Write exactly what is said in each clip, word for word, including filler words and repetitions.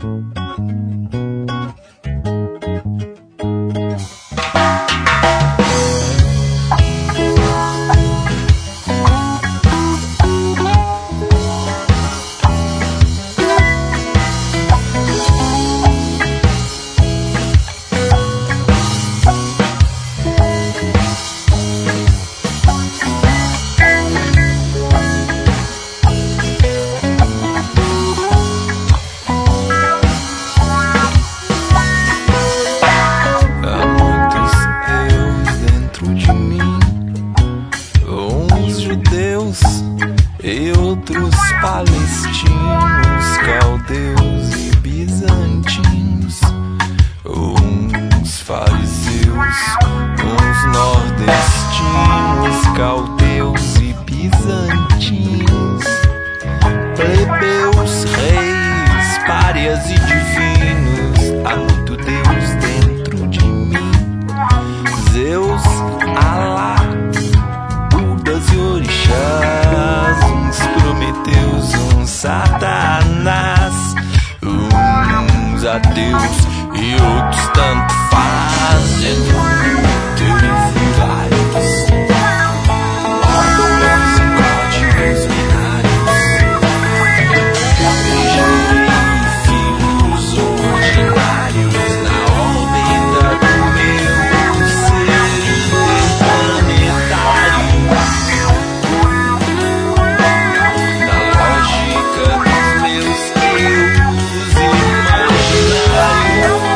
E outros palestinos, caldeus e bizantinos, uns fariseus, uns nordestinos, caldeus e bizantinos, plebeus, reis, párias e divinos. Há muito Deus dentro de mim, Zeus, Alá, Budas e orixás, uns prometeus, uns satanás, uns ateus e outros tanto fazem. Deus e vários ordens e códigos binários, engenhei filhos ordinários na órbita do meu ser interplanetário, na lógica dos meus eus imaginários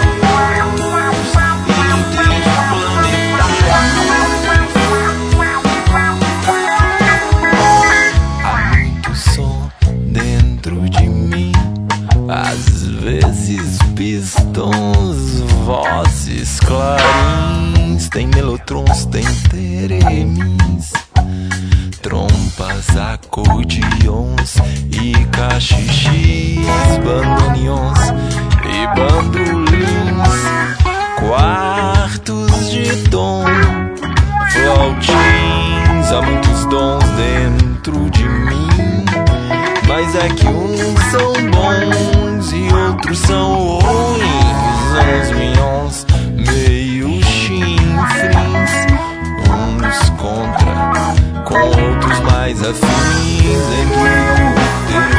interplanetários. Há muito som dentro de mim, às vezes pistões, vozes, clarins, tem melotrons, tem teremins, trompas, acordeons e cachixis, bandoneons e bandolins, quartos de tom, flautins. Há muitos dons dentro de mim, mas é que uns são bons e outros são ruins. Uns minhons meio chinfrins, uns contra, com outros mais afins. Entre o